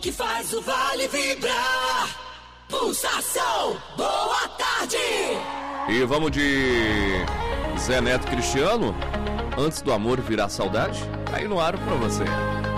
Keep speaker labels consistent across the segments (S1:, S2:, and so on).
S1: que faz o vale vibrar. Pulsação, boa tarde.
S2: E vamos de Zé Neto Cristiano, Antes do Amor Virar Saudade. Aí no ar pra você.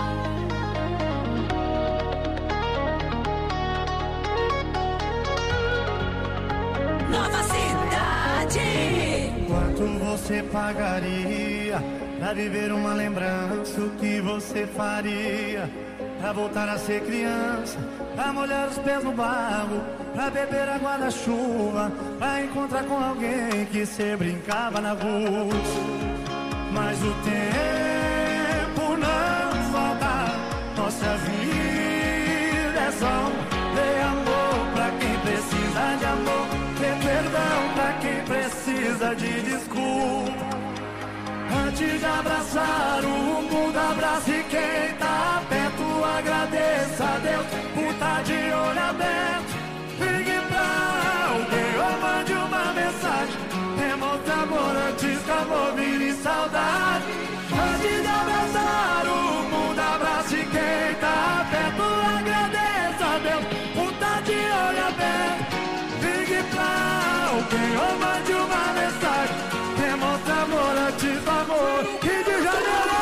S1: Nova Cidade.
S3: Quanto você pagaria pra viver uma lembrança? O que você faria pra voltar a ser criança? Pra molhar os pés no barro, pra beber água da chuva, pra encontrar com alguém que cê brincava na rua. Mas o tempo não volta, nossa vida é só ter amor pra quem precisa de amor, ter perdão pra quem precisa de desculpa. Antes de abraçar o mundo, abrace quem tá perto, agradeça a Deus por tá de olho aberto. Ligue pra alguém ou mande uma mensagem, demonstre amor antes que amor vire saudade. Antes de abraçar o mundo, abrace quem tá perto, agradeça a Deus por tá de olho aberto. Ligue pra alguém ou mande uma mensagem, demonstre amor antes do amor. Rio de Janeiro!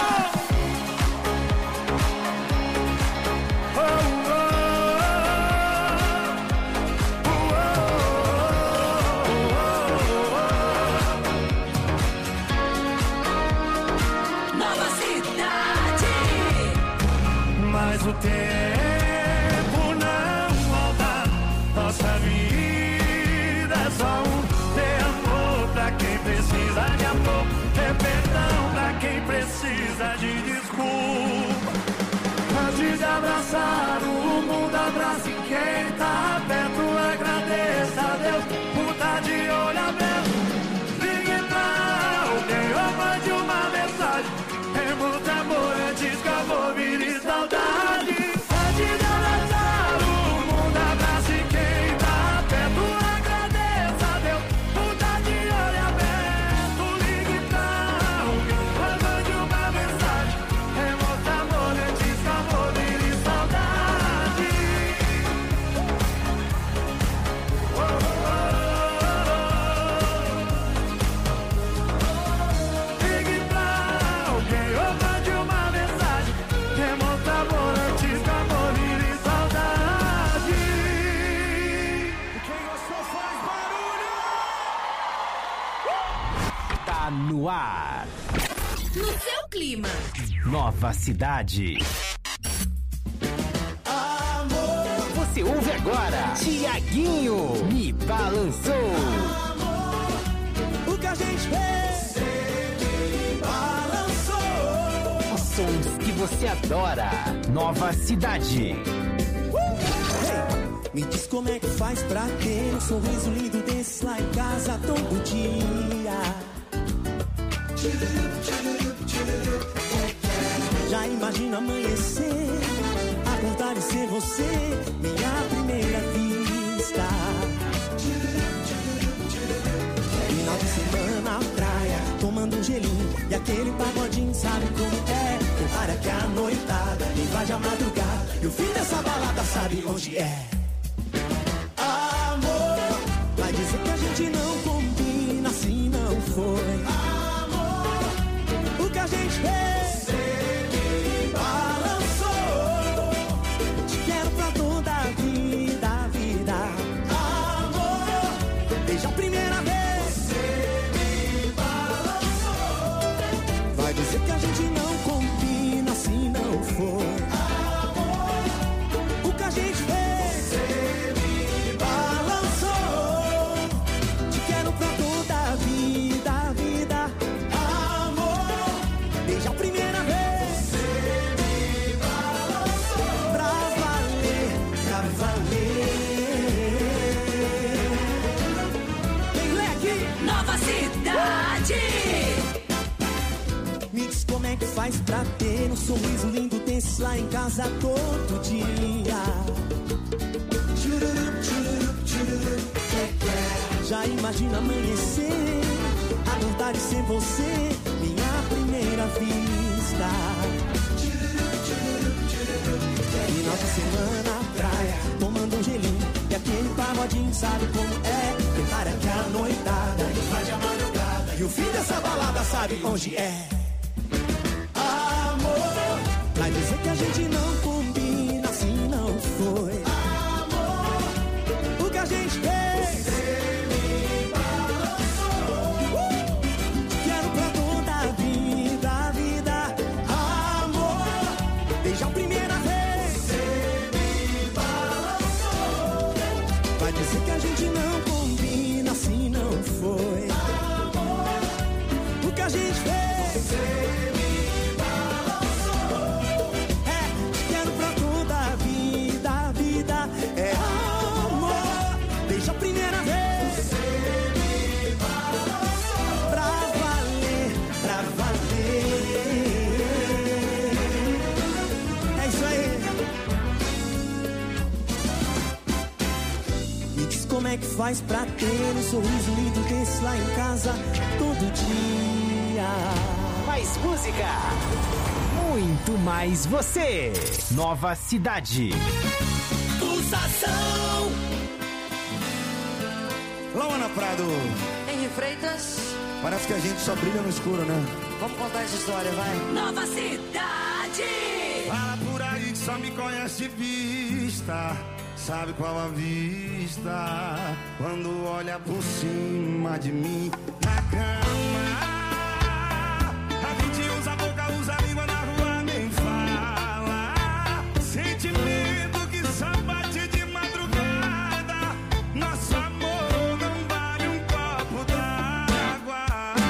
S3: Oh, oh, oh,
S1: oh, oh. Nova Cidade.
S3: Mas o tempo não volta, nossa vida é só ter amor pra quem precisa de amor, ter perdão pra quem precisa de desculpa. Antes de abraçar o mundo, abrace quem tá perto, agradeça a Deus por tá de olho aberto. Ligue pra alguém ou mande uma mensagem, demonstre amor antes que amor vire saudade. Antes de abraçar o mundo, abrace quem tá perto, agradeça a Deus por tá de olho aberto. Ligue pra alguém ou mande uma mensagem, demonstre amor antes que amor vire saudade. Oh, oh, oh. Ligue pra alguém ou mande uma mensagem, demonstre amor antes que amor vire saudade. Quem gostou faz barulho!
S4: Tá no ar.
S5: No seu clima.
S4: Nova Cidade.
S3: Amor,
S4: Você ouve agora. Tiaguinho me balançou.
S3: o que a gente fez? Você me balançou.
S4: Os sons que você adora. Nova Cidade.
S6: Me diz como é que faz pra ter um sorriso lindo desse lá em casa todo dia. Já imagino amanhecer, acordar e ser você, minha primeira vista. Final de semana, praia, tomando um gelinho e aquele pagodinho, sabe como é? Prepara que a noitada invade a madrugada e o fim dessa balada sabe onde é. Amor, vai dizer que a gente não combina, assim não foi. Amor, o que a gente fez? Você me balançou. Te quero pra toda a vida, vida. Amor, desde a primeira vez. Você me balançou. Vai dizer que a gente não combina, assim não foi. Amor, o que a gente fez? Você me balançou. Te quero pra toda a vida, vida. Amor, desde a primeira vez. Você me balançou. Pra valer, pra valer. Vem, leque!
S1: Nova Cidade.
S6: Me diz como é que faz pra ter um sorriso lindo desse lá em casa todo dia. Tchururup, tchururup, tchururup. Já imagina amanhecer, acordar e ser você, minha primeira vista. Final final de semana, praia, tomando um gelinho. E aquele pagodinho sabe como é. Tentar é que a noitada invade a madrugada. E o fim dessa balada sabe onde é. Amor, vai dizer que a gente não combina, assim não foi. Amor, o que a gente fez, você me balançou. Quero pra toda a vida, vida. Amor, desde a primeira vez, você me balançou. Vai dizer que a gente não combina, assim não foi. Amor, o que a gente fez, você me balançou. Quero pra toda a vida, vida. É amor, desde a primeira vez, você me balançou. Pra valer, pra valer. É isso aí. Me diz como é que faz pra ter um sorriso lindo desse lá em casa todo dia.
S4: Mais música, muito mais você. Nova Cidade.
S1: Pulsação.
S3: Lauana Prado,
S5: Henri Freitas,
S3: parece que a gente só brilha no escuro, né?
S5: vamos contar essa história, vai.
S1: Nova Cidade.
S3: Fala por aí que só me conhece de vista. Sabe qual a vista? Quando olha por cima de mim na cama. A gente usa a boca, usa a língua, na rua nem fala. Sentimento que só bate de madrugada. Nosso amor não vale um copo d'água.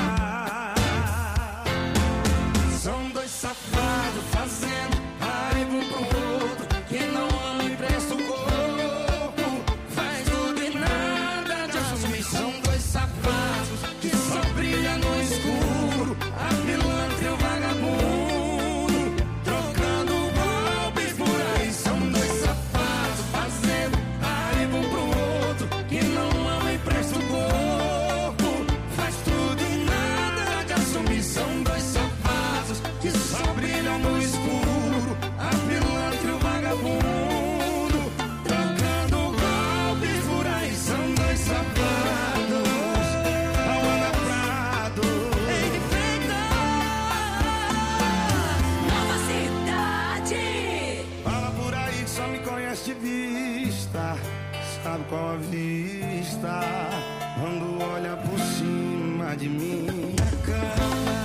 S3: São dois safados fazendo raiva um pro outro. Quem não ama empresta o corpo. Faz tudo e nada de assumir. São dois safados que só brilham no escuro. A pilantra e o vagabundo trocando golpes por aí. São dois safados fazendo raiva um pro outro. Que não ama e presta o corpo. Faz tudo e nada de assumir. São dois safados que só brilham no escuro. A pilantra e o vagabundo trocando golpes por aí. São dois safados. Lauana Prado.
S1: Henri Freitas. Nova Cidade.
S3: Fala por aí que só me conhece de vista. Sabe qual a vista? Quando olha por cima de mim na cama.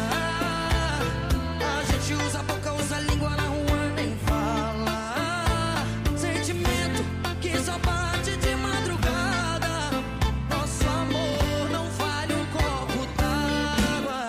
S6: A gente usa a boca, usa a língua, na rua nem fala. Sentimento que só bate de madrugada. Nosso amor não vale um copo d'água.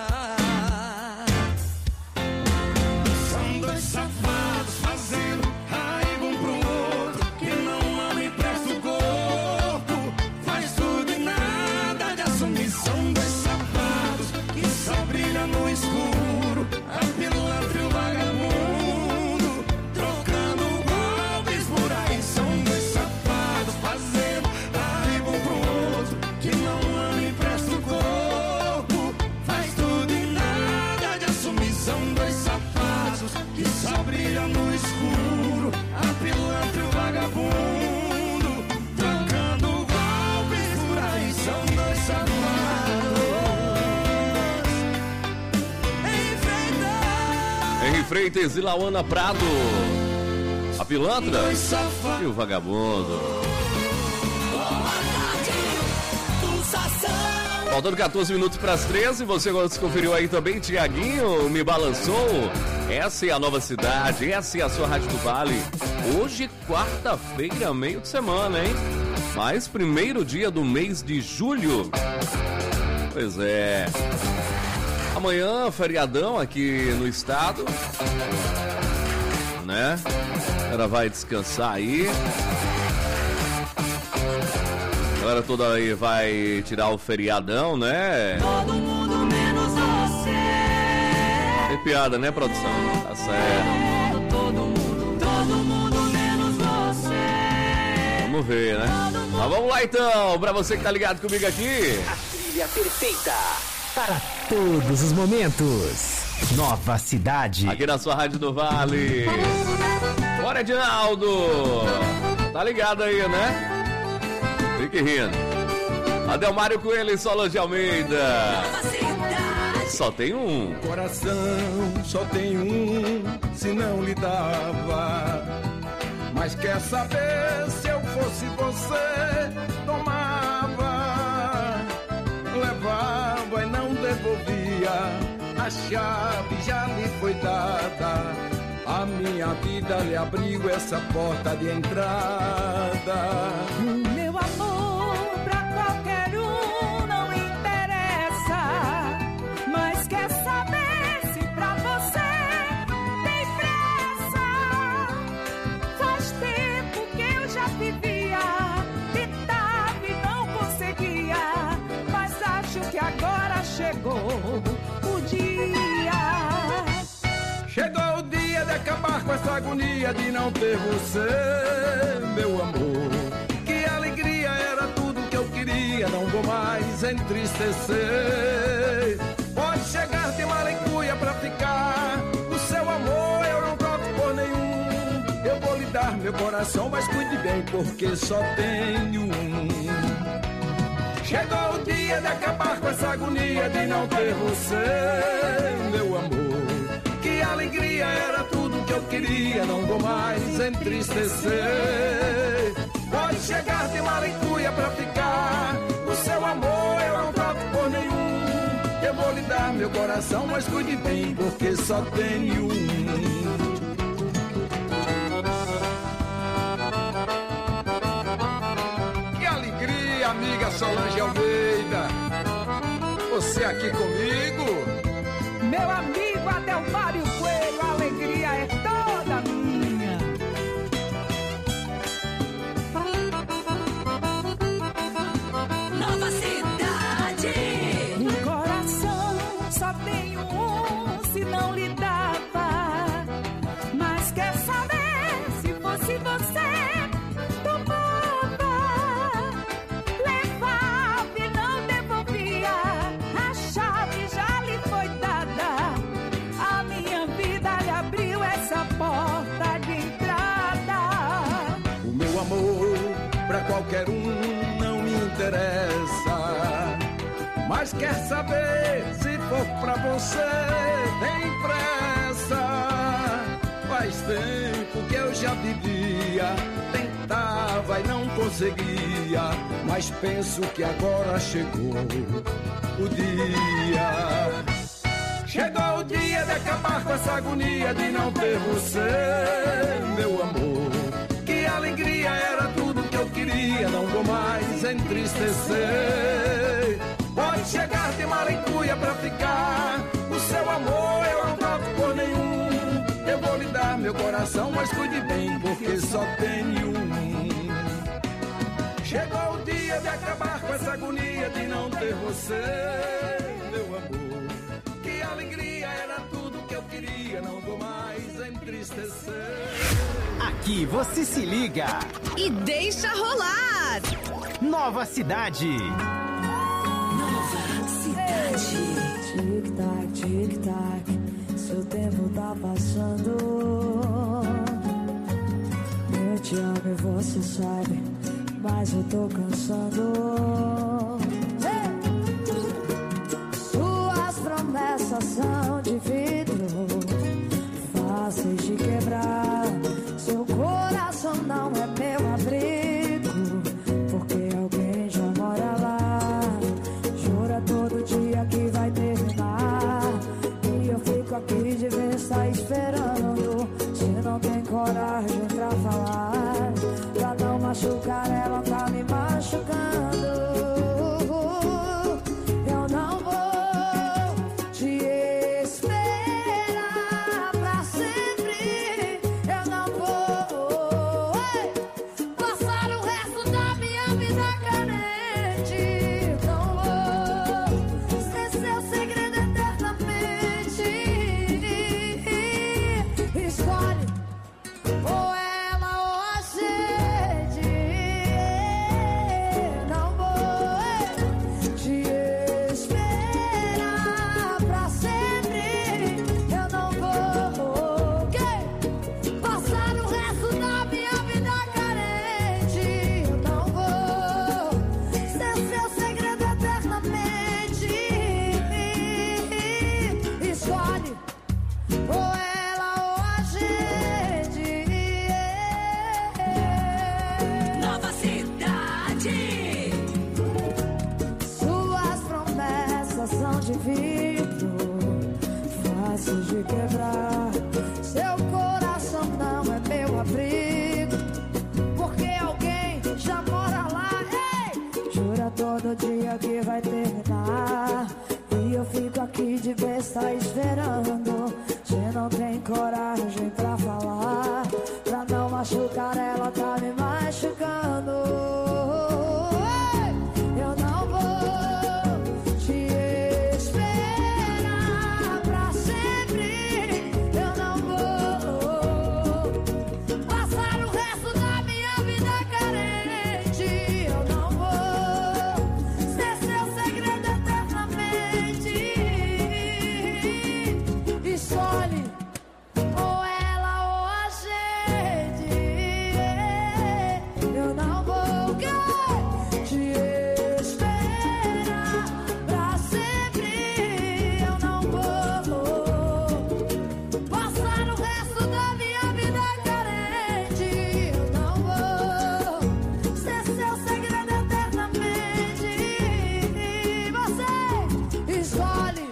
S3: São dois safados fazendo raiva um pro outro. Que não ama e presta o corpo. Faz tudo e nada de assumir. São dois safados que só brilham no escuro. A pilantra e o vagabundo trocando golpes por aí. São dois safados fazendo raiva um pro outro. Que não ama e presta o corpo. Faz tudo e nada de assumir. São dois safados que só brilham no escuro. A pilantra e o vagabundo trocando golpes por aí. São dois safados.
S2: Henri Freitas e Lauana Prado. A pilantra e o vagabundo.
S1: Boa tarde. Pulsação.
S2: Faltando 14 minutos para as 13, você conferiu aí também, Tiaguinho, me balançou. Essa é a Nova Cidade, essa é a sua Rádio do Vale. Hoje, quarta-feira, meio de semana, hein? Mas primeiro dia do mês de julho. Pois é. Amanhã, feriadão aqui no estado, né? Ela vai descansar aí. A galera toda aí vai tirar o feriadão, né?
S1: Todo mundo menos você.
S2: Tem piada, né, produção? Tá certo.
S1: Todo mundo menos você.
S2: Vamos ver, né? Mas vamos lá então, pra você que tá ligado comigo aqui.
S4: A trilha perfeita para todos os momentos. Nova Cidade.
S2: Aqui na sua Rádio do Vale. Bora, Edinaldo! Tá ligado aí, né? Fique rindo. Adelmário Coelho e Solange Almeida. Só tem um.
S7: Coração só tem um, se não lhe dava. Mas quer saber, se eu fosse você, tomava, levava e não devolvia. A chave já lhe foi dada. A minha vida lhe abriu essa porta de entrada.
S6: Meu amor pra qualquer um não interessa, mas quer saber se pra você tem pressa. Faz tempo que eu já vivia, tentava e não conseguia, mas acho que agora chegou o dia.
S7: Chegou o dia de acabar com essa agonia de não ter você, meu amor. Que alegria, era tudo que eu queria, não vou mais entristecer. Pode chegar de malicuia pra ficar, o seu amor eu não troco por nenhum. Eu vou lhe dar meu coração, mas cuide bem, porque só tenho um. Chegou o dia de acabar com essa agonia de não ter você, meu amor. Que alegria, era tudo que eu queria, não vou mais entristecer. Pode chegar de malicuia pra ficar, o seu amor eu não troco por nenhum. Eu vou lhe dar meu coração, mas cuide bem, porque só tenho um. Que alegria, amiga Solange Almeida, você aqui comigo.
S6: Meu amigo Adelmário Coelho, a alegria é toda minha.
S1: Nova Cidade.
S6: O coração só tem um, se não lhe dava. Mas quer saber, se fosse você, tomava, levava e não devolvia. A chave já lhe foi dada. A minha vida lhe abriu essa porta de entrada.
S7: O meu amor pra qualquer um não me interessa, mas quer saber, se for pra você, tem pressa. Faz tempo que eu já vivia, tentava e não conseguia, mas penso que agora chegou o dia. Chegou o dia de acabar com essa agonia de não ter você, meu amor. Que alegria, era tudo que eu queria, não vou mais entristecer. Pode chegar de malicuia pra ficar, o seu amor eu não troco por nenhum. Eu vou lhe dar meu coração, mas cuide bem, porque só tenho um. Chegou o dia de acabar com essa agonia de não ter você, meu amor. Que alegria, era tudo que eu queria, não vou mais entristecer.
S4: Aqui você se liga
S8: e deixa rolar.
S4: Nova Cidade.
S1: Nova Cidade.
S5: Tic-tac, tic-tac, seu tempo tá passando. Eu te amo e você sabe, mas eu tô cansando. Suas promessas são de vidro, fáceis de quebrar. Seu coração não é meu abrigo, porque alguém já mora lá. Jura todo dia que vai terminar, e eu fico aqui de vez tá esperando. Se não tem coragem pra falar, pra não machucar ela, tá me machucando. Eu não vou te esperar pra sempre. Eu não vou vai terminar. E eu fico aqui de besta esperando. Você não tem coragem pra falar, pra não machucar ela, tá me machucando. Eu não vou te esperar pra sempre. Eu não vou passar o resto da minha vida carente. Eu não vou ser seu segredo eternamente. Escolhe ou ela ou a gente. Eu não vou te esperar pra sempre. Eu não vou passar o resto da minha vida carente. Eu não vou ser seu segredo eternamente. Você escolhe.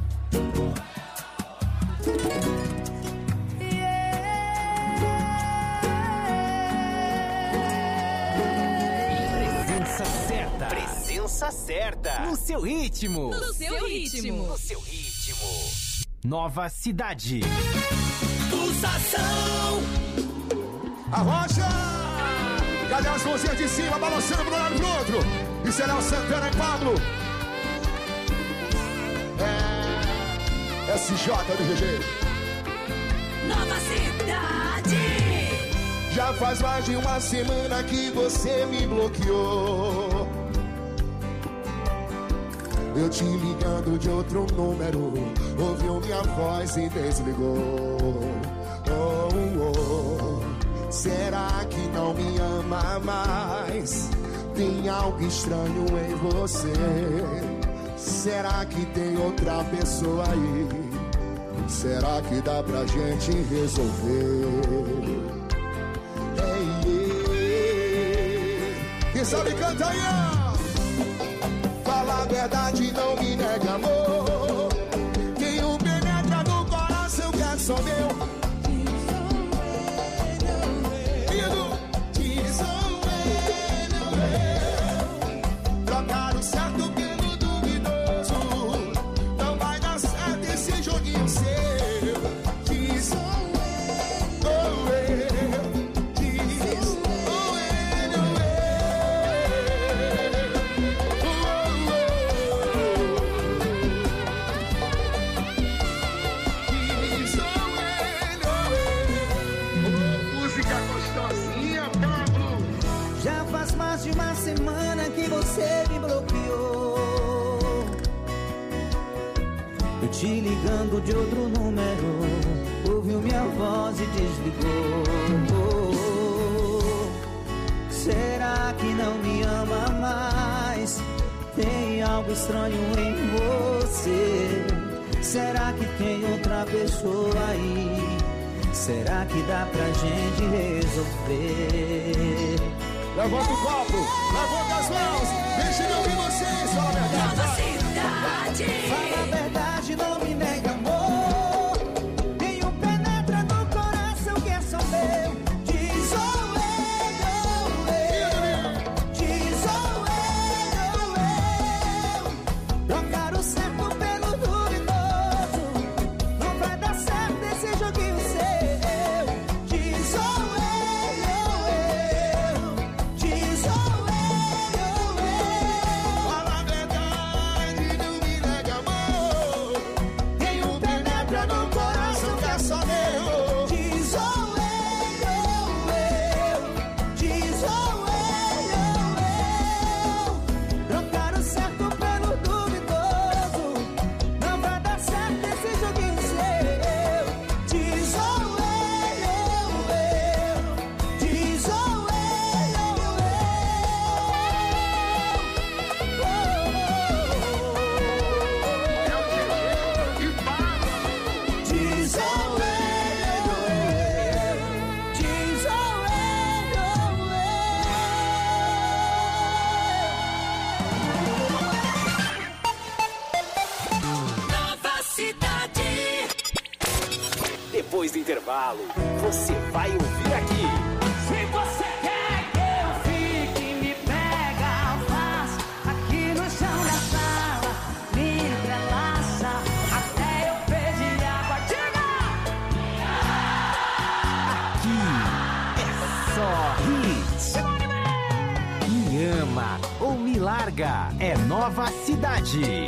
S4: Presença certa. Presença certa. No seu ritmo.
S8: No seu ritmo.
S4: No seu ritmo. Nova Cidade.
S1: Pulsação.
S9: A Rocha! Cadê as mãozinhas de cima, balançando pro lado pro outro? E será o Santana e Pablo? SJ do GG.
S1: Nova Cidade.
S9: Já faz mais de uma semana que você me bloqueou. Eu te ligando de outro número, ouviu minha voz e desligou. Oh, oh. Será que não me ama mais? Tem algo estranho em você. Será que tem outra pessoa aí? Será que dá pra gente resolver? Quem sabe canta aí, ó. Fala a verdade, não me nega amor. Quem o penetra no coração quer só meu. Trocar o certo pelo duvidoso. Não vai dar certo esse joguinho seu. Diz sou eu. Diz sou Música gostosinha, Pablo.
S6: Já faz mais de uma semana que você me bloqueou. Eu te ligando de outro número, ouviu minha voz e desligou. Será que não me ama mais? Tem algo estranho em você. Será que tem outra pessoa aí? Será que dá pra gente resolver?
S9: Levanta o copo, levanta as mãos. Deixa eu ouvir vocês, fala a verdade.
S1: Nova Cidade.
S6: Fala a verdade, não me nega amor. Nenhum penetra no coração que é só meu. Diz ou eu. Diz ou eu. Trocar o certo pelo duvidoso. Não vai dar certo esse joguinho seu. Diz ou eu. Diz ou eu.
S9: Fala a verdade, não me nega amor. Nenhum penetra no coração que é só meu.
S6: Diz ou eu. Diz ou eu. Trocar o certo pelo duvidoso. Não vai dar certo esse joguinho seu. Diz ou eu. Diz ou eu. Diz ou eu. Diz ou
S1: Nova Cidade.
S4: Depois do intervalo, você vai ouvir aqui.
S6: Se você quer que eu fique, me pega, faz aqui no chão da sala.
S4: droga, é Nova Cidade.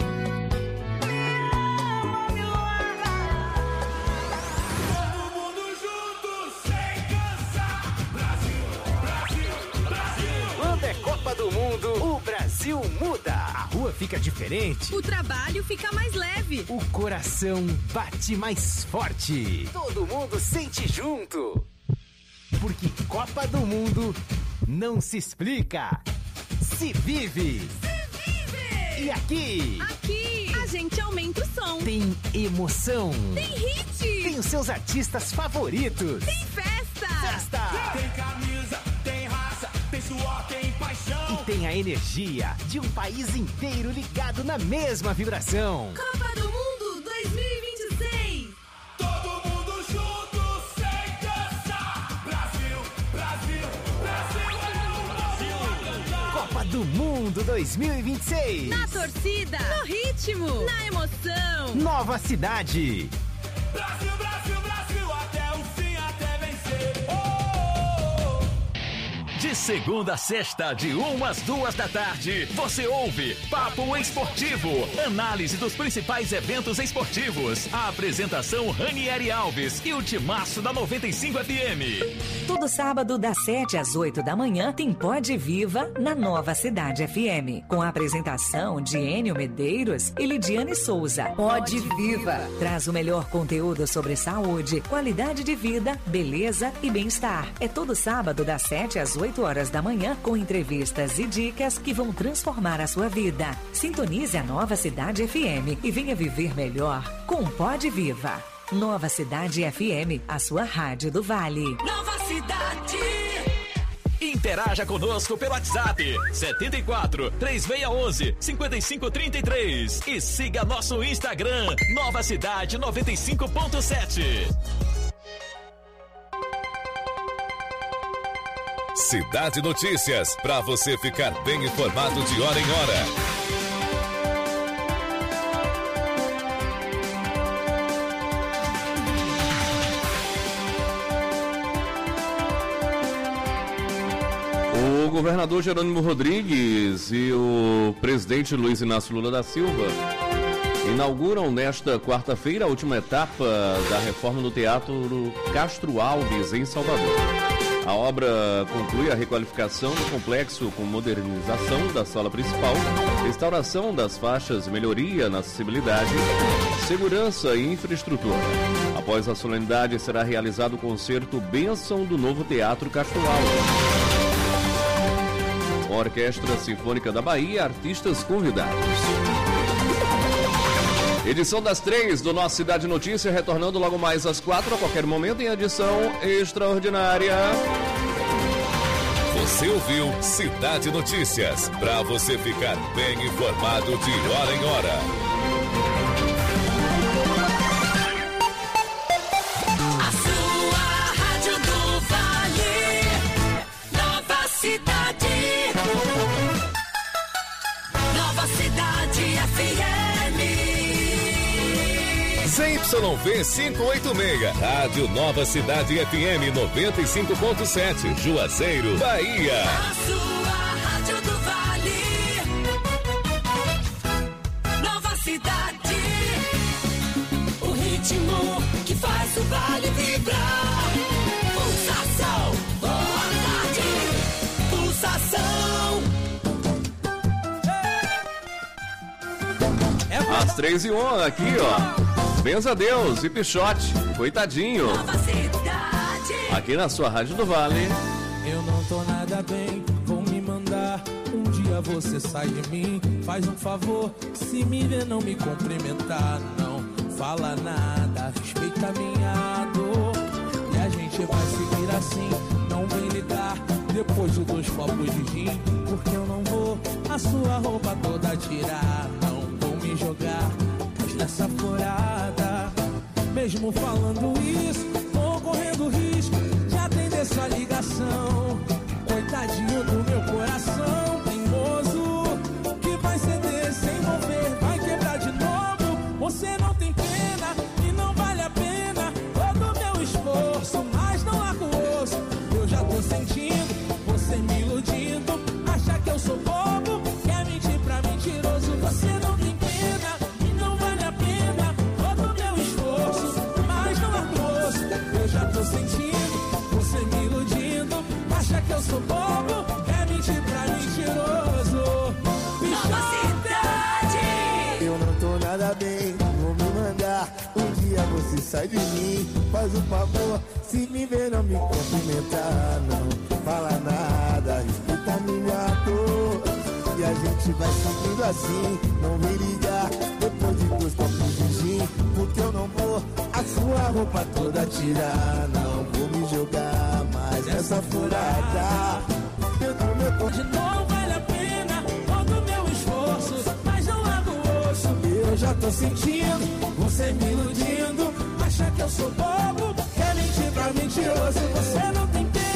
S4: Quando é Copa do Mundo, o Brasil muda. A rua fica diferente.
S8: O trabalho fica mais leve.
S4: O coração bate mais forte. Todo mundo sente junto. Porque Copa do Mundo não se explica, se vive. E aqui
S8: a gente aumenta o som.
S4: Tem emoção.
S8: Tem hit.
S4: Tem os seus artistas favoritos.
S8: Tem festa.
S6: Tem camisa, tem raça, tem suor, tem paixão.
S4: E tem a energia de um país inteiro ligado na mesma vibração.
S8: Copa do Mundo 2026.
S6: Todo mundo junto, sem cansar. Brasil, Brasil, Brasil é o Brasil a cantar.
S4: Copa do Mundo 2026.
S8: Na torcida, no ritmo, na emoção.
S4: Nova Cidade.
S6: Brasil, Brasil, Brasil, até o fim, até vencer.
S10: De segunda a sexta, de 1 às 2 da tarde, você ouve Papo Esportivo, análise dos principais eventos esportivos. A apresentação Ranieri Alves e o timaço da 95 FM.
S11: Todo sábado, das 7 às 8 da manhã, tem Pode Viva na Nova Cidade FM, com a apresentação de Enio Medeiros e Lidiane Souza. Pode Viva traz o melhor conteúdo sobre saúde, qualidade de vida, beleza e bem-estar. É todo sábado, das 7 às 8 horas da manhã, com entrevistas e dicas que vão transformar a sua vida. Sintonize a Nova Cidade FM e venha viver melhor com Pode Viva. Nova Cidade FM, a sua rádio do Vale.
S1: Nova Cidade.
S10: Interaja conosco pelo WhatsApp 74 3611 5533 e siga nosso Instagram Nova Cidade 95.7.
S12: Cidade Notícias, para você ficar bem informado de hora em hora.
S2: O governador Jerônimo Rodrigues e o presidente Luiz Inácio Lula da Silva inauguram nesta quarta-feira a última etapa da reforma do Teatro Castro Alves, em Salvador. A obra conclui a requalificação do complexo com modernização da sala principal, restauração das faixas, melhoria na acessibilidade, segurança e infraestrutura. Após a solenidade, será realizado o concerto Bênção do novo Teatro Castro Alves. Orquestra Sinfônica da Bahia, artistas convidados. Edição das 3 do Nossa Cidade Notícia, retornando logo mais às 4, a qualquer momento, em edição extraordinária.
S12: Você ouviu Cidade Notícias, para você ficar bem informado de hora em hora.
S1: A sua rádio do Vale. Nova Cidade. Nova Cidade FM.
S12: ZYV 586, Rádio Nova Cidade FM 95.7, Juazeiro, Bahia.
S1: A sua rádio do Vale. Nova Cidade. O ritmo que faz o Vale vibrar. Pulsação, boa tarde. Pulsação.
S2: Às 3h01 aqui, ó. Benza a Deus e Pichote, coitadinho. Aqui na sua Rádio do Vale.
S6: Eu não tô nada bem, vou me mandar. Um dia você sai de mim, faz um favor. Se me ver, não me cumprimentar, não fala nada, respeita minha dor. E a gente vai seguir assim, não vem ligar depois de 2 copos de gin. Porque eu não vou a sua roupa toda tirar, não vou me jogar nessa furada. Mesmo falando isso, tô correndo risco de atender sua ligação. Coitadinho do meu coração teimoso, que vai ceder sem mover, vai quebrar de novo. Você não tem pena e não vale a pena todo o meu esforço, mas não largo o osso. Eu já tô sentindo você me iludindo, acha que eu sou bobo, quer mentir
S9: sai de mim, faz um favor. Se me ver não me cumprimentar, não fala nada, escuta minha dor. E a gente vai seguindo assim, não vem ligar depois de 2 copos de gin, porque eu não vou a sua roupa toda tirar. Não vou me jogar mais essa furada dentro do meu corpo.
S6: Não vale a pena todo o meu esforço, mas não largo o osso. Eu já tô sentindo você me iludindo, acha que eu sou bobo, quer mentir pra mentiroso. Você não tem pena.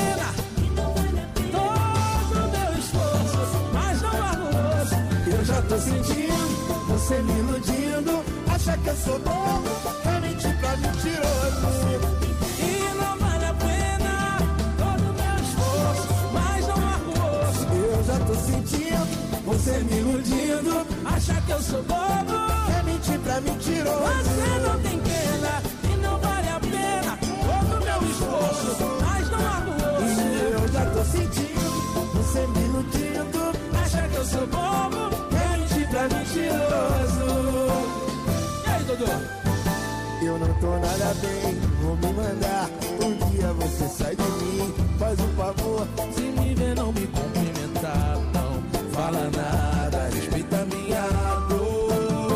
S6: Eu já tô sentindo, você me iludindo, acha que eu sou bobo, quer mentir pra mentiroso. E não vale a pena todo o meu esforço, mas não largo o osso. Eu já tô sentindo, você me iludindo, acha que eu sou bobo, quer mentir pra mentiroso. Você não tem pena, e não vale a pena todo o meu esforço, mas não largo o osso. E eu já tô sentindo, você me iludindo, acha que eu sou bobo, pra mentiroso. E aí, Dodô?
S9: Eu não tô nada bem, vou me mandar. Um dia você sai de mim, faz um favor.
S6: Se me ver não me cumprimentar, não fala nada, respeita minha dor.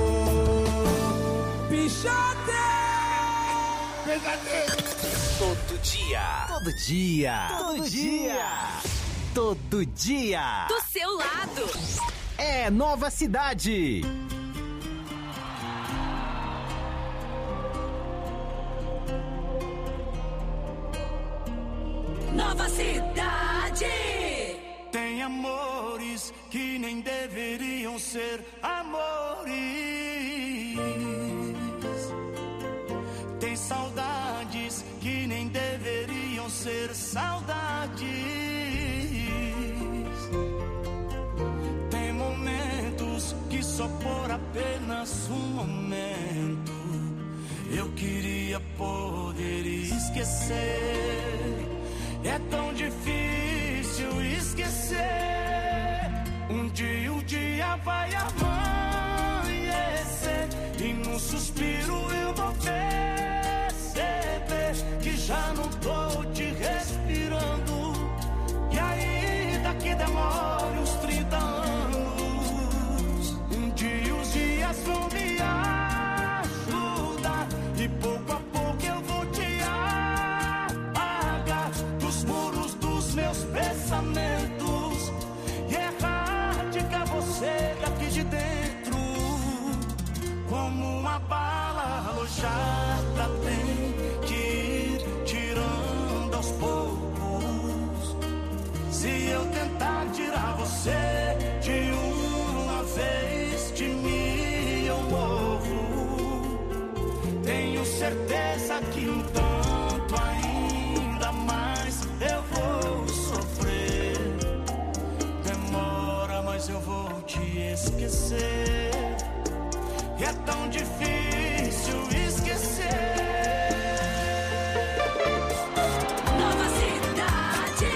S6: Pichote!
S4: Todo dia, todo dia, todo dia, todo dia.
S8: Do seu lado.
S4: É Nova Cidade.
S1: Nova Cidade.
S3: Tem amores que nem deveriam ser amores. Tem saudades que nem deveriam ser saudades. Que só por apenas um momento eu queria poder esquecer. É tão difícil esquecer. Um dia vai amanhecer e num suspiro eu vou perceber que já não tô te respirando. E ainda que demore uns 30 anos, os dias vão me ajudar e pouco a pouco eu vou te apagar dos muros dos meus pensamentos e erradicar você daqui de dentro. Como uma bala alojada tem que ir tirando aos poucos. Se eu tentar tirar você de uma vez, de mim eu morro. Tenho certeza que um tanto ainda mais eu vou sofrer. Demora, mas eu vou te esquecer. E é tão difícil esquecer.
S1: Nova Cidade.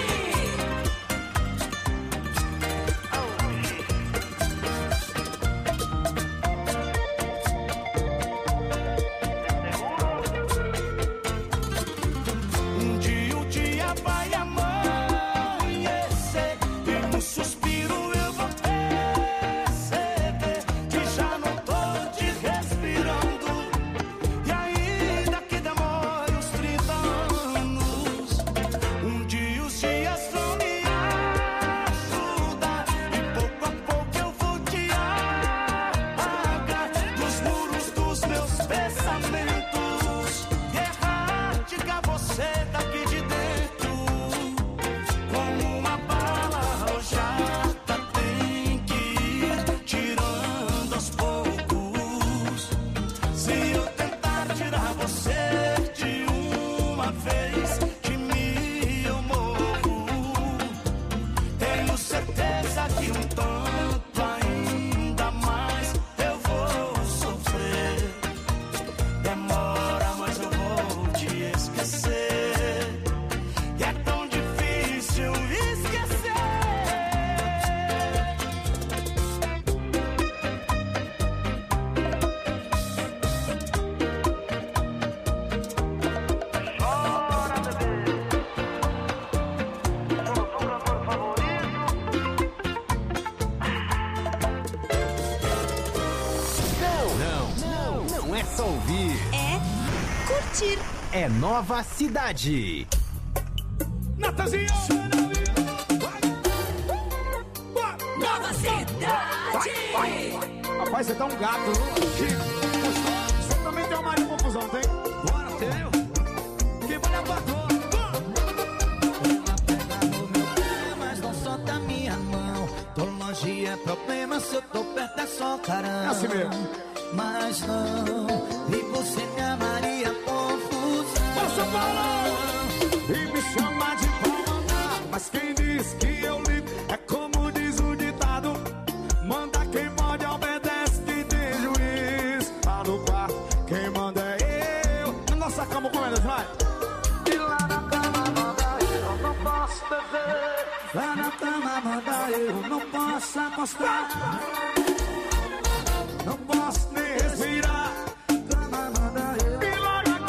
S8: curtir.
S4: É Nova Cidade.
S6: Natanzinho!
S1: Nova Cidade!
S6: Rapaz, você tá um gato, você também tem uma Maria Confusão, tem? Bora, tenho. Que vale a patroa.
S13: Ela pega no meu pé, mas não solta minha mão. Tô longe é problema, se eu tô perto é só caramba.
S6: É assim mesmo.
S13: Mas não, e você me amaria confusão.
S6: Posso falar? E me chama de palma, mas quem diz que eu ligo é como diz o ditado. Manda quem pode, obedece que tem juiz. Lá no quarto, quem manda é eu. Na nossa cama, como eles vai? E lá na cama manda eu, não posso beber.
S13: Lá na cama manda eu, não posso apostar.
S6: Não posso nem respirar.
S13: Cama manda eu.
S6: E lá na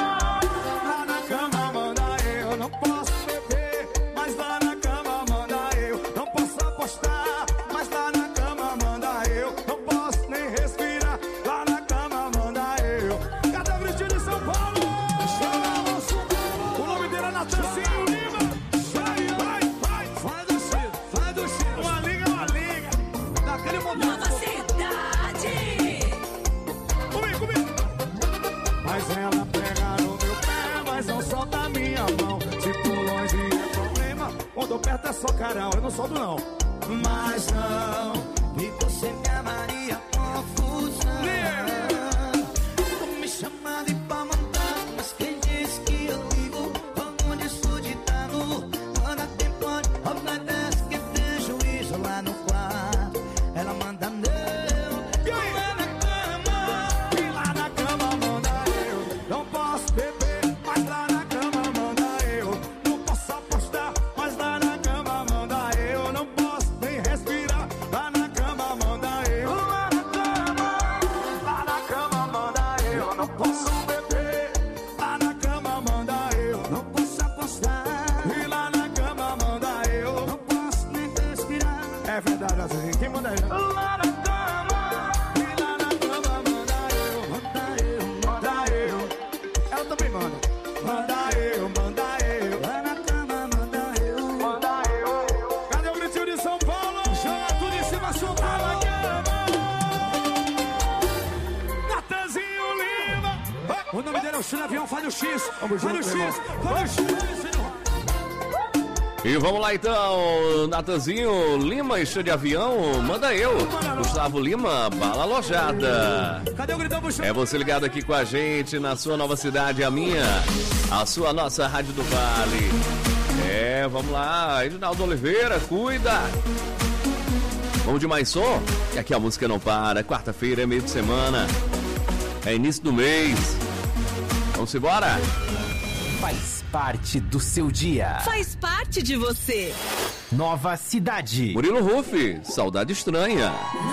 S6: cama manda eu. Não posso beber, mas lá na cama manda eu. Não posso apostar, mas lá na cama manda eu. Não posso nem respirar. Lá na cama manda eu. Cadê o Bristinho de São Paulo? O nome dele é Natanzinho Lima. Vai. Faz do Chico. Uma liga. Daquele momento.
S1: Nova Cidade!
S6: Comigo. Mas ela pega no meu pé, mas não solta a minha mão. Se tô longe é problema, quando eu perto é só carão. Eu não solto não. Mas não,
S13: E você me amaria confusão. Tô me chamando de pau mandado, mas quem diz que eu ligo? Como diz o ditado, manda quem pode, obedece que tem juízo. Lá no quarto, ela manda não.
S6: E lá na cama manda eu. Não posso beber, mas lá na cama manda eu. Não posso apostar, mas lá na cama manda eu. Não posso nem respirar, lá na cama manda eu. Lá na cama manda eu. Não posso beber, lá na cama manda eu.
S13: Não posso apostar,
S6: E lá na cama manda eu.
S13: não posso nem respirar.
S6: É verdade, assim, quem manda aí? Lá na cama, e lá na cama manda eu. Manda eu. Ela também manda. Manda eu.
S13: Lá na cama manda eu.
S6: Cadê o gritinho de São Paulo? Joga tudo em cima, chuta na cama. Natanzinho Lima. O nome dele é o China Avião, faz o X. Faz o X.
S2: E vamos lá então, Natanzinho Lima, Estúdio de Avião, manda eu. Gustavo Lima, Bala Alojada.
S6: Cadê o gritão pro chão?
S2: É você ligado aqui com a gente na sua nova cidade, a minha, a sua nossa Rádio do Vale. Vamos lá, Edinaldo Oliveira, cuida. Vamos de mais som? Que aqui a música não para. Quarta-feira é meio de semana, é início do mês. Vamos embora?
S4: Faz parte do seu dia.
S8: Faz parte de você.
S4: Nova Cidade.
S2: Murilo Ruff, Saudade Estranha.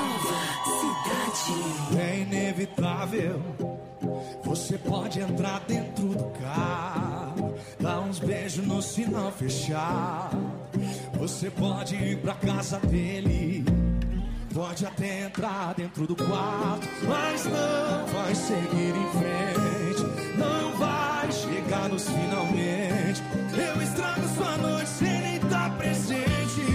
S6: É inevitável. Você pode entrar dentro do carro, dar uns beijos no sinal fechar. Você pode ir pra casa dele, pode até entrar dentro do quarto, mas não vai seguir em frente, não vai chegar nos finalmente. Eu estrago sua noite sem nem estar presente.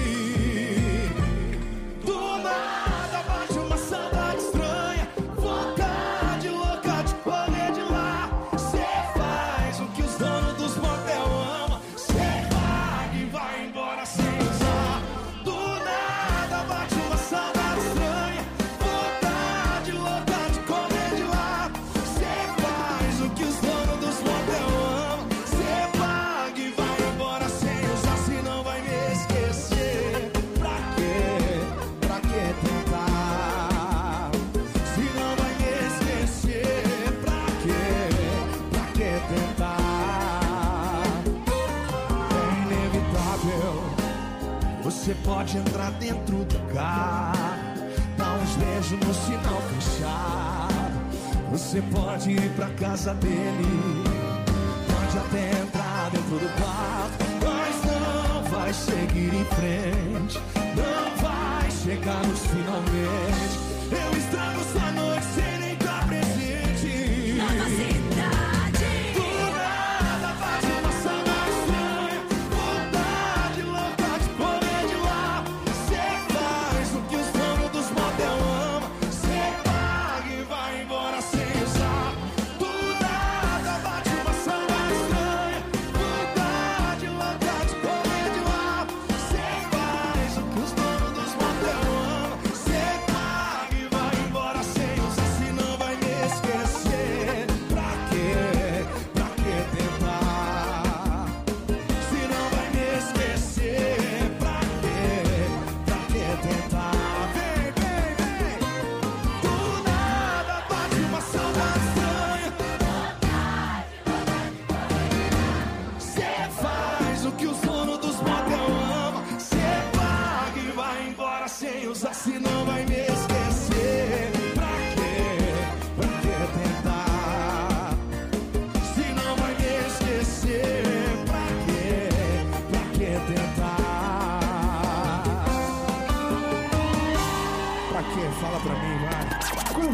S6: Do nada bate uma saudade estranha, vontade louca de correr de lá. Cê faz o que os donos dos motel amam, cê paga e vai embora sem usar. Do nada bate uma saudade estranha, vontade louca de correr de lá. Cê faz o que os donos dos motel amam, cê paga e vai embora sem usar. Se não vai me esquecer, pra quê? Pra que tentar? Se não vai me esquecer, pra quê? Pra que tentar? É inevitável. Você pode entrar dentro do carro, dar uns beijos no sinal fechado. Você pode ir pra casa dele, pode até entrar dentro do quarto, mas não vai seguir em frente, não vai chegar nos finalmente. Eu estrago sua noite sem nem estar presente.
S1: Nova Cidade!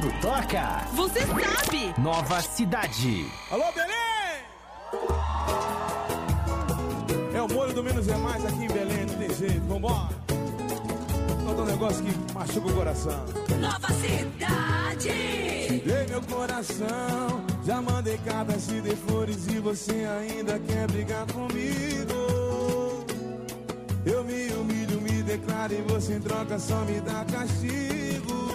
S4: Quando toca,
S8: você sabe.
S4: Nova Cidade.
S14: Alô, Belém! É o molho do menos é mais aqui em Belém, não tem jeito, vambora. Todo um negócio que machuca o coração.
S1: Nova Cidade.
S14: Ei, meu coração, já mandei cartas, te dei flores e você ainda quer brigar comigo. Eu me humilho, me declaro e você em troca só me dá castigo.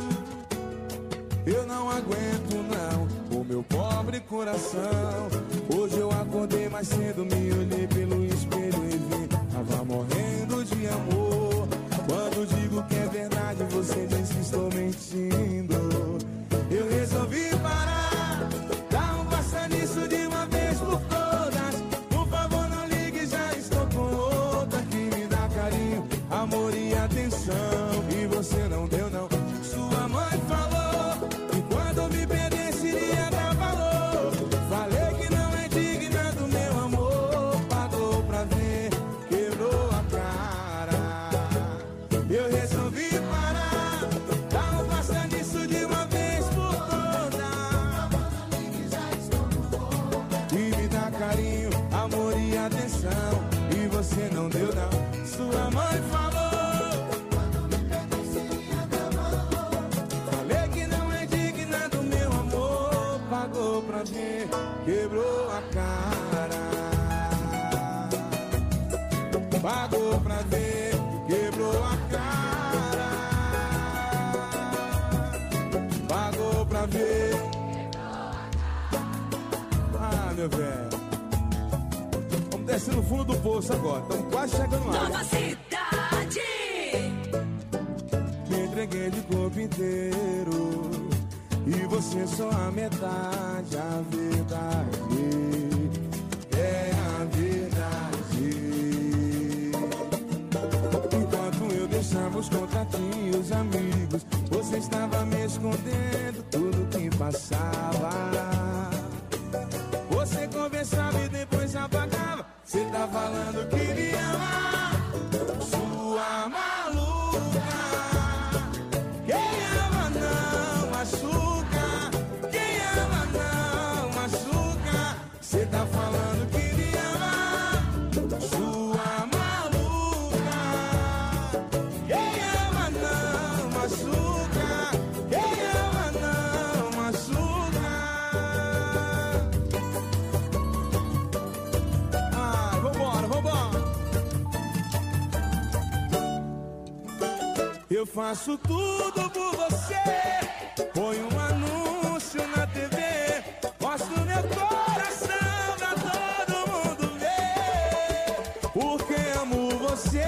S14: Eu não aguento não, o meu pobre coração. Hoje eu acordei mais cedo, me olhei pelo espelho e vi, tava morrendo de amor. Quando digo que é verdade, você diz que estou mentindo. Eu resolvi parar, dar um basta nisso de uma vez por todas. Por favor não ligue, já estou com outra que me dá carinho, amor e atenção. E você não deu não. Sua mãe falou que quando me perdesse iria dar valor. Falei que não é digna do meu amor. Pagou pra ver, quebrou a cara. Eu resolvi parar, dar um basta nisso de uma vez por todas. E me dá carinho, amor e atenção. E você não deu não. Sua mãe falou. Falei que não é digna do meu amor. Pagou pra ver, quebrou a cara. Pagou pra ver, quebrou a cara. Pagou pra ver. Ah, meu velho. Vamos descer no fundo do poço agora. Estamos quase chegando lá.
S1: Nova Cidade.
S14: Me entreguei de corpo inteiro e você só a metade. A verdade é a verdade. Enquanto eu deixava os contatinhos, amigos, você estava me escondendo tudo que passava. Você conversava e depois apagava. Você tá falando que me ama, sua maluca. Quem ama não machuca. Quem ama não machuca. Você tá falando que me ama, sua maluca. Quem ama não machuca. Quem ama não machuca. Ai, vambora, vambora. Eu faço tudo por você. Põe um anúncio na TV. Mostro meu coração pra todo mundo ver. Porque amo você.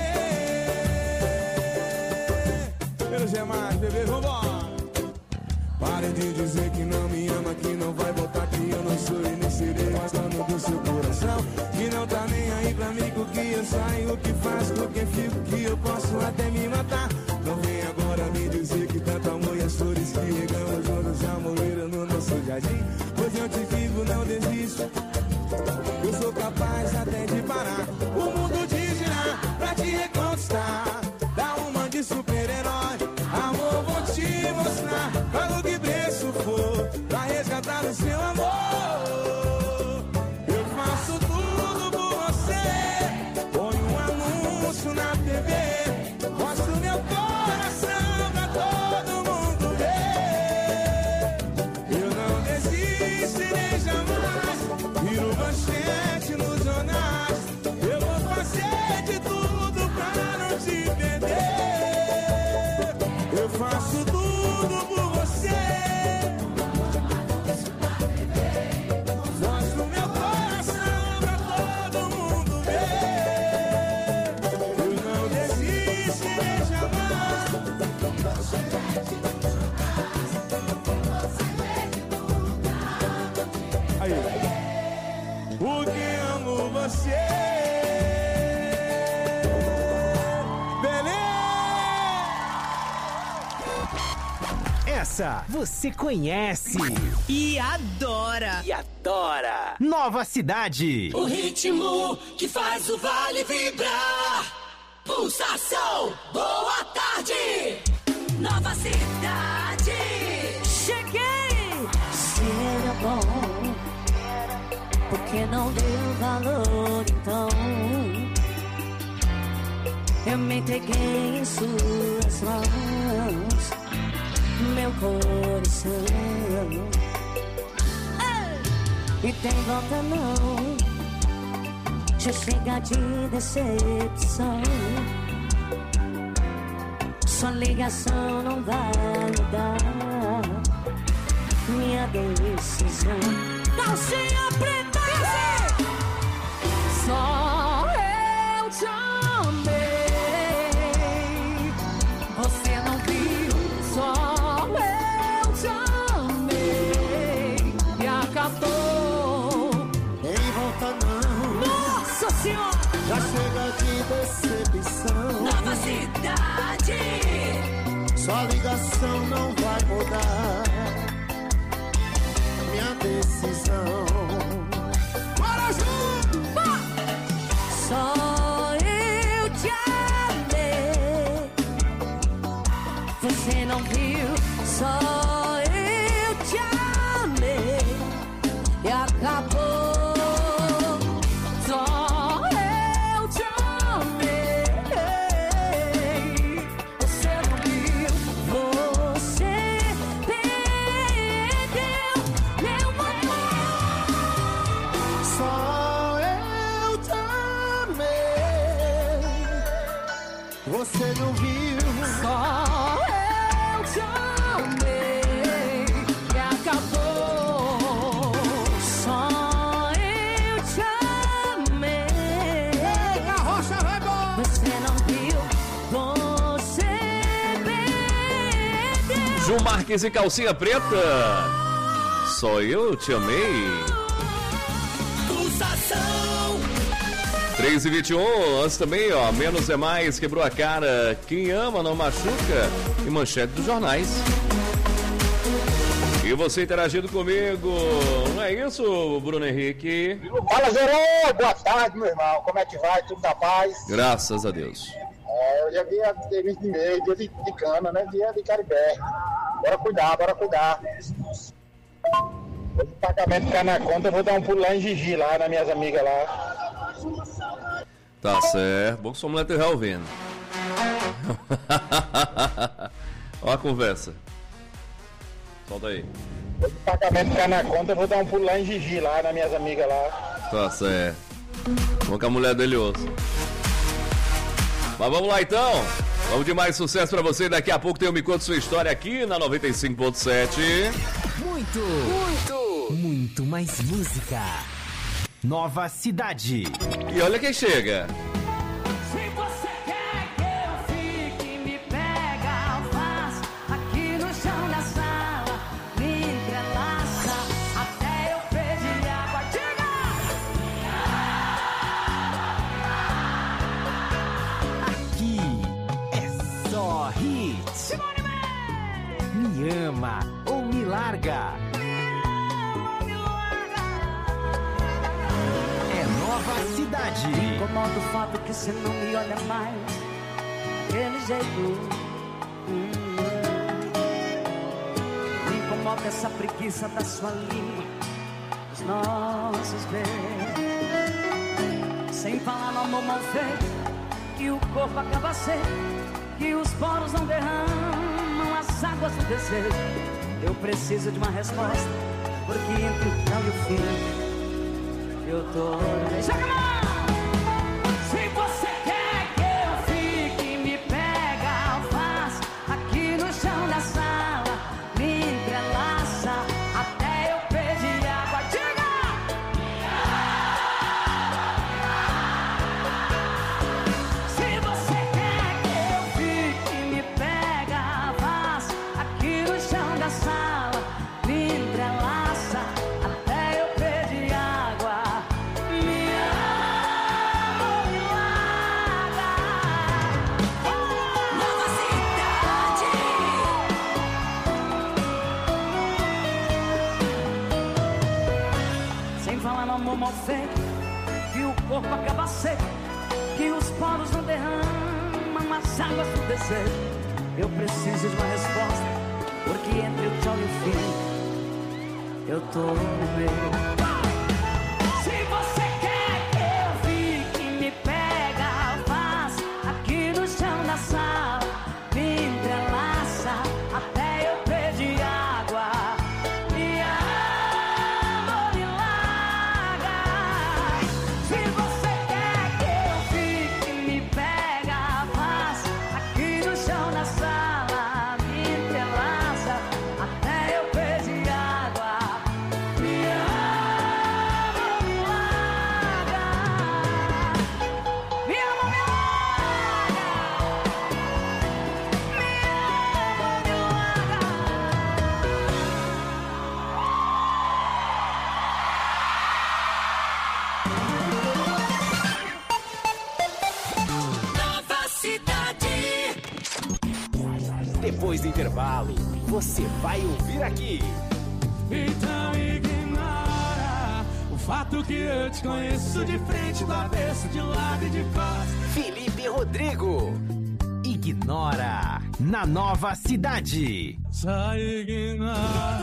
S14: Pelo Gemais, bebê, vambora. Pare de dizer que não me ama, que não vai voltar, que eu não sou e nem serei mais dono do seu coração. Que não tá nem aí pra mim com o que eu saio, o que faço, com quem fico, que eu posso até me matar. Não vem agora me dizer que tanto amor e as flores que regamos juntos já morreram no nosso jardim. Pois eu te digo, não desisto, eu sou capaz até de parar o mundo de girar pra te reconquistar. Dá uma de super-herói, amor, vou te mostrar. Paga o que preço for pra resgatar o seu amor. Eu faço tudo por você. Põe um anúncio na TV. Mostro meu coração pra todo mundo ver. Eu não desistirei jamais. Viro manchete nos jornais. Eu vou fazer de tudo pra não te perder. Eu faço tudo por você. Mostro meu coração pra todo mundo ver. Eu não desistirei jamais. Aí, porque amo você.
S4: Essa você conhece
S8: E adora.
S4: Nova Cidade.
S1: O ritmo que faz o vale vibrar. Pulsação, boa tarde. Nova Cidade.
S5: porque não deu valor, então eu me entreguei em suas mãos, meu coração. E tem volta não, já chega de decepção. Sua ligação não vai mudar minha decisão. Calcinha preta, só eu te amei. Você não viu, só eu te amei. E acabou.
S9: Em volta não.
S5: Nossa Senhora!
S9: Já chega de decepção.
S1: Nova cidade.
S9: Sua ligação não vai mudar minha decisão.
S5: Bora junto! Só eu te amei. Você não viu? Só eu te amei. E acabou. Só eu te amei. Você não viu? Você perdeu meu amor.
S9: Só eu te amei. Você não viu?
S5: Só eu te amei. E acabou. Só eu te amei.
S9: A rocha vai embora.
S5: Você não viu? Você perdeu.
S2: Ju Marques e Calcinha Preta. Só eu te amei.
S1: Pulsação.
S2: 3h21, antes também, ó, menos é mais, quebrou a cara. Quem ama não machuca. E manchete dos jornais. E você interagindo comigo, não é isso, Bruno Henrique?
S15: Fala, Zerô! Boa tarde, meu irmão. Como é que vai? Tudo da paz?
S2: Graças a Deus.
S15: Eu já vi a entrevista de meio, dia de cana, né? Dia de Caribé. Bora cuidar, bora cuidar. O pagamento ficar na conta, eu vou dar um pulo lá em Gigi, lá nas minhas amigas lá.
S2: Tá certo, bom que sua mulher esteja ouvindo. Ó a conversa. Solta aí.
S15: O pagamento ficar na conta, eu vou dar um pulo lá em Gigi, lá nas minhas amigas lá.
S2: Tá certo. Bom que a mulher dele ouça. Mas vamos lá então. Vamos de mais sucesso pra você. Daqui a pouco tem o Me Conta Sua História aqui na 95.7.
S4: Muito mais música. Nova Cidade.
S2: E olha quem chega.
S5: Se você quer que eu fique, me pega, faz aqui no chão da sala, me entrelaça até eu pedir água.
S4: Aqui é só hits. Me ama ou me larga. É Nova Cidade.
S5: Me incomoda o fato que você não me olha mais daquele jeito. Me incomoda essa preguiça da sua língua, dos nossos beijos. Sem falar no amor mal feito, que o corpo acaba seco, que os poros não derramam as águas do desejo. Eu preciso de uma resposta, porque entre o final e o fim eu tô... Chega lá! Se você quer que eu fique, me pega, faz aqui no chão da sala, me entrelaça até eu pedir água. Diga! Se você quer que eu fique, me pega, faz aqui no chão da sala, me entrelaça até eu pedir água. Amor mal feito, que o corpo acaba seco, que os poros não derramam as águas do desejo. Eu preciso de uma resposta, porque entre o tchau e o fim eu tô no meio. Se
S4: Depois do intervalo, você vai ouvir aqui.
S6: Então ignora o fato que eu te conheço de frente, do avesso, de lado e de costas.
S4: Felipe Rodrigo. Ignora na Nova Cidade.
S6: Só ignora.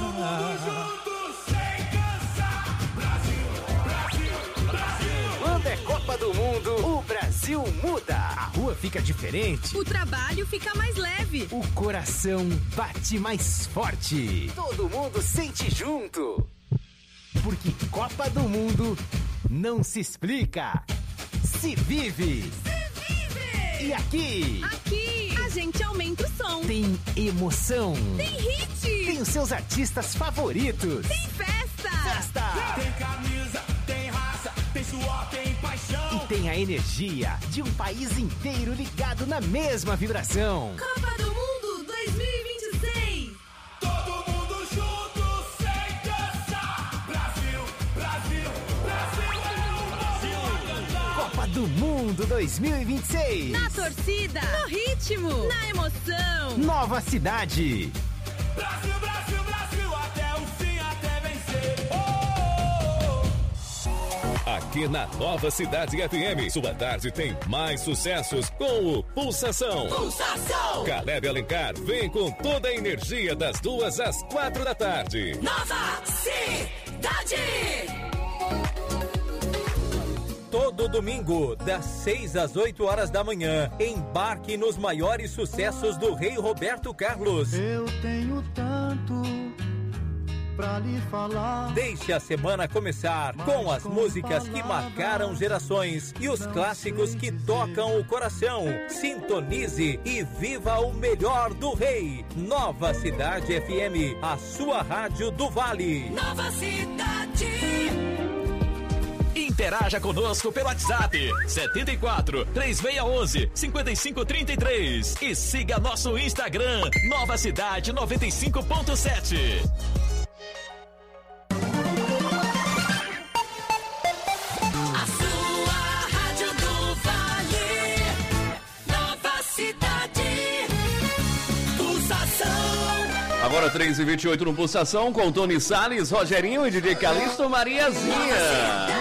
S4: Quando é Copa do Mundo, o Brasil muda. A rua fica diferente.
S8: O trabalho fica mais leve.
S4: O coração bate mais forte. Todo mundo sente junto. Porque Copa do Mundo não se explica, se vive. E aqui?
S8: Aqui a gente aumenta o som.
S4: Tem emoção.
S8: Tem hit.
S4: Tem os seus artistas favoritos.
S8: Tem festa.
S6: Tem camisa, tem raça, tem suor, tem paixão.
S4: E tem a energia de um país inteiro ligado na mesma vibração.
S8: Copa do Mundo 2026.
S6: Todo mundo junto, sem cansar. Brasil, Brasil, Brasil é o Brasil a cantar.
S4: Copa do Mundo 2026.
S8: Na torcida, no ritmo, na emoção.
S4: Nova Cidade.
S6: Brasil, Brasil, Brasil, até o fim, até vencer.
S12: Aqui na Nova Cidade FM, sua tarde tem mais sucessos com o Pulsação.
S1: Pulsação.
S12: Caleb Alencar vem com toda a energia das 2 às 4 da tarde.
S1: Nova Cidade.
S16: Todo domingo, das 6 às 8 horas da manhã, embarque nos maiores sucessos do Rei Roberto Carlos.
S3: Eu tenho tanto pra lhe falar.
S16: Deixe a semana começar com as músicas que marcaram gerações e os clássicos que tocam o coração. Sintonize e viva o melhor do Rei. Nova Cidade FM, a sua rádio do Vale.
S1: Nova Cidade.
S10: Interaja conosco pelo WhatsApp 74 3611 5533 e siga nosso Instagram Nova Cidade 95.7.
S1: A sua rádio do Vale. Nova Cidade. Pulsação.
S2: Agora 3h28 no Pulsação com Tony Salles, Rogerinho e DJ Calixto Mariazinha.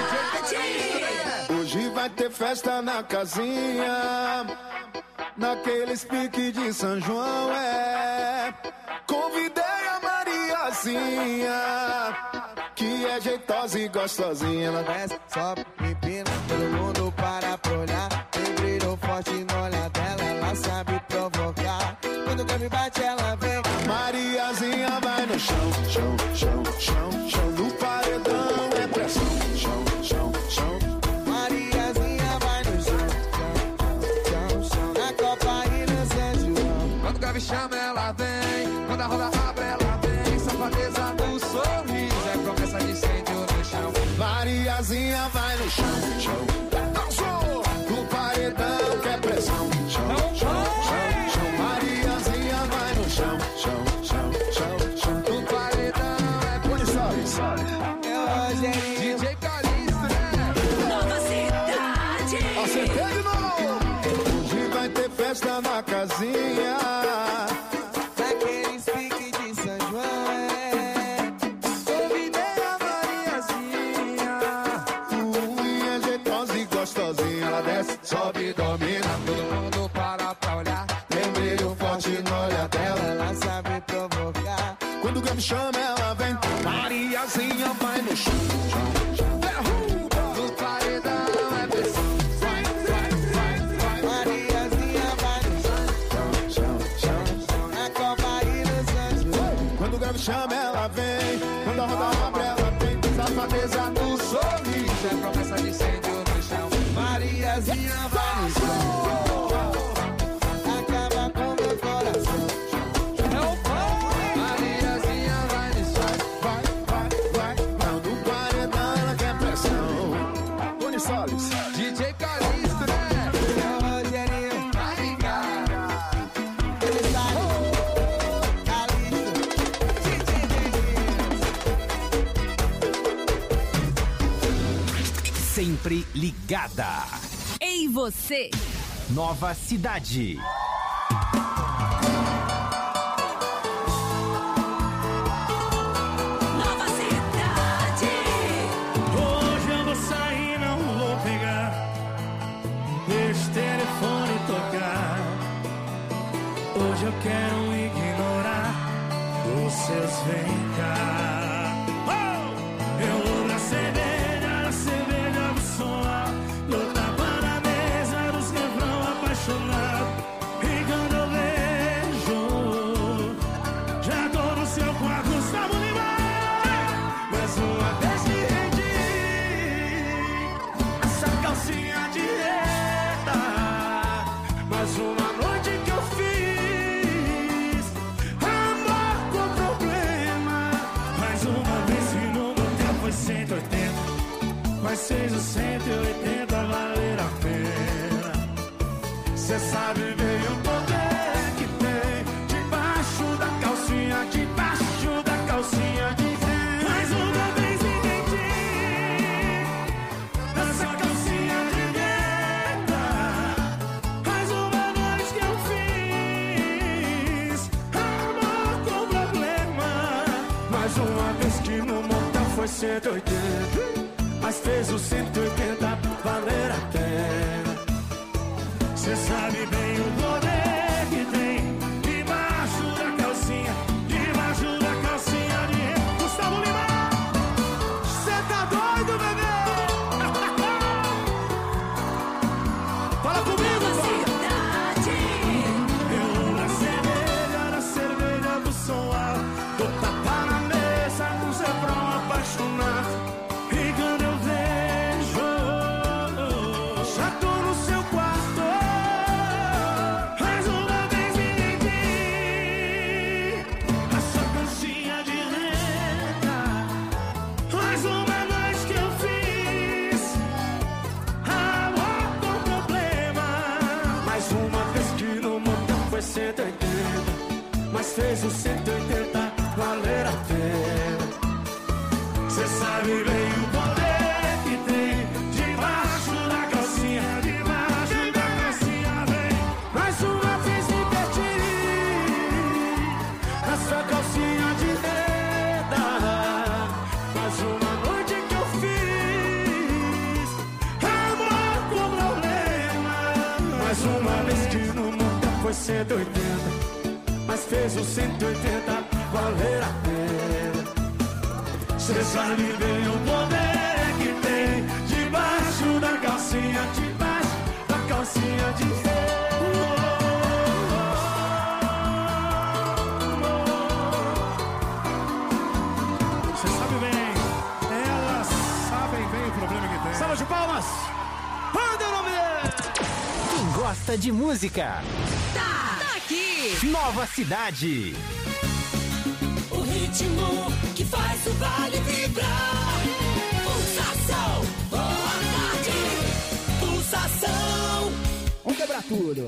S9: Hoje vai ter festa na casinha, naqueles piques de São João, Convidei a Mariazinha, que é jeitosa e gostosinha. Ela desce, sobe, empina, todo mundo para pra olhar. Tem brilho forte no olhar dela, ela sabe provocar. Quando o Gabi bate, ela vem. Mariazinha vai no chão, chão, chão, chão, chão. No paredão é pressão, chão, chão, chão. Mariazinha vai no chão, chão, chão. Na Copa e no São João. Quando o Gabi chama, ela vem. Quando a roda abre, ela vem. Safadeza no sorriso, é promessa de incêndio no chão. Mariazinha vai no chão, chão. Dançou! No paredão que é pressão, chão, chão, chão, chão. Mariazinha vai no chão, chão, chão, chão, chão. No paredão é pressão, é o Rogerinho, DJ Calixto, né?
S1: Nova Cidade.
S9: Acertei de novo. Hoje vai ter festa na casinha, naqueles piques de São João, Convidei a Mariazinha, é jeitosa e gostosinha. Ela desce, sobe e domina. Todo mundo para pra olhar. Tem brilho forte no olhar dela, ela sabe provocar. Quando o Gabi chama, ela vem. Mariazinha vai no chão, derruba. No paredão é pressão. Vai, vai, vai, vai. Mariazinha vai no chão, chão, chão, chão. Na Copa e no São João. Quando o Gabi chama, ela vem. Quando a roda abre, ela vem. Safadeza no sorriso, é promessa de incêndio no chão. Mariazinha vai no chão, acaba com meu coração. Mariazinha vai no chão, vai, vai, vai. Não, no paredão ela quer pressão. Tony Salles, DJ Calixto, né? É o Rogerinho, vai ligar. Ele sai, Calixto,
S4: Sempre ligada.
S8: Ei, você.
S4: Nova Cidade.
S3: Hoje eu quero ignorar os seus vem cá. Eu vou na cerveja do som alto, do tapa na mesa, dos refrão apaixonado. E quando eu vejo, já tô no seu quarto, Gustavo Lima. Mais uma vez me rendi, essa calcinha de reta. Mais uma noite que eu fiz amor com problema. Mais uma vez que no meu tempo foi 180, mas fez o 180 valer a pena. Cê sabe bem o poder que tem debaixo da calcinha, debaixo da calcinha de renda. Mais uma vez entendi essa calcinha de renda. Mais uma noite que eu fiz amor com problema. Mais uma vez que no montão foi 180, mas fez o 180 valer a pena. Cê sabe bem o poder que tem debaixo da calcinha de renda. Gustavo Lima, cê tá doido, bebê? Fala comigo, cidade. Eu na cerveja do som alto, do tapa na mesa, do refrão apaixonado. E quando eu vejo, já tô no seu quarto. Mais uma vez me rendi, a sua calcinha de renda. Mais uma noite que eu fiz amor com problema. Mais uma vez que no montão foi 180, mas fez o 180 valer a pena. Cê sabe bem o poder que tem debaixo da calcinha, debaixo da calcinha, vem. Mais uma vez me perdi, essa calcinha de renda. Mais uma noite que eu fiz amor com problema. Mais uma vez que no montão foi 180, mas fez o 180 valer a pena. Cê sabe bem o poder que tem debaixo da calcinha de Cê sabe bem, elas sabem bem o problema que tem. Salva de palmas! Manda o nome dele!
S4: Quem gosta de música,
S8: Tá aqui.
S4: Nova Cidade.
S1: O ritmo que faz o vale vibrar. Pulsação, boa tarde. Pulsação.
S6: Vamos quebrar tudo.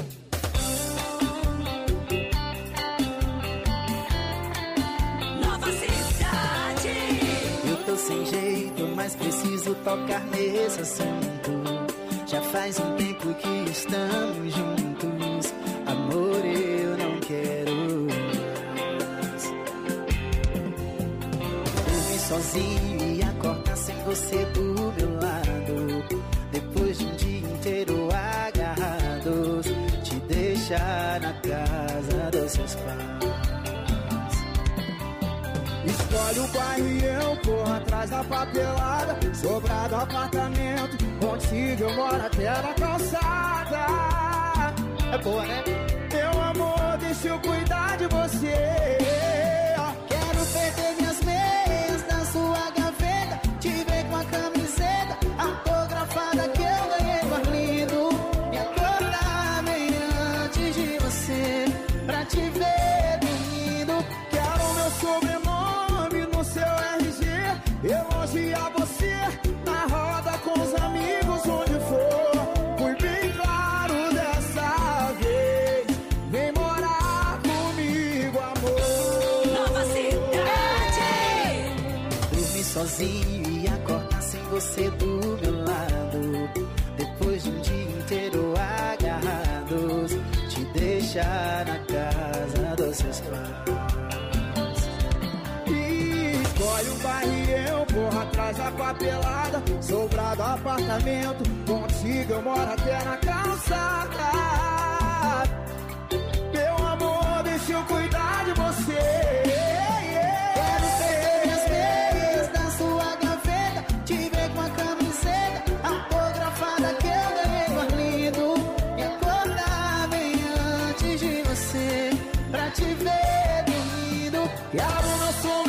S1: Nova cidade.
S17: Eu tô sem jeito, mas preciso tocar nesse assunto. Já faz um tempo que estamos juntos. Amor, eu não quero mais dormir sozinho e acordar sem você do meu lado. Depois de um dia inteiro agarrados, te deixar na casa dos seus pais.
S6: Escolhe o bairro e eu corro atrás da papelada. Sobrado apartamento, contigo eu moro até na calçada. É boa, né? Meu amor, deixa eu cuidar de você.
S17: Quero perder minhas meias na sua gaveta. Te ver com a camiseta autografada que eu ganhei no Arlindo. Me acordar bem antes de você, pra te ver dormindo.
S6: Quero meu sobrenome no seu RG. Elogiar você na roda com os amigos, onde for. Fui bem claro dessa vez. Vem morar comigo, amor.
S1: Nova cidade.
S17: Dormir sozinho e acordar sem você do meu lado. Depois de um dia inteiro agarrados, te deixar na casa dos seus pais.
S6: Escolhe um bairro e eu corro atrás da papelada. Sobrado apartamento, contigo eu moro até na calçada. Meu amor,
S17: pra te ver dormindo. Quero nosso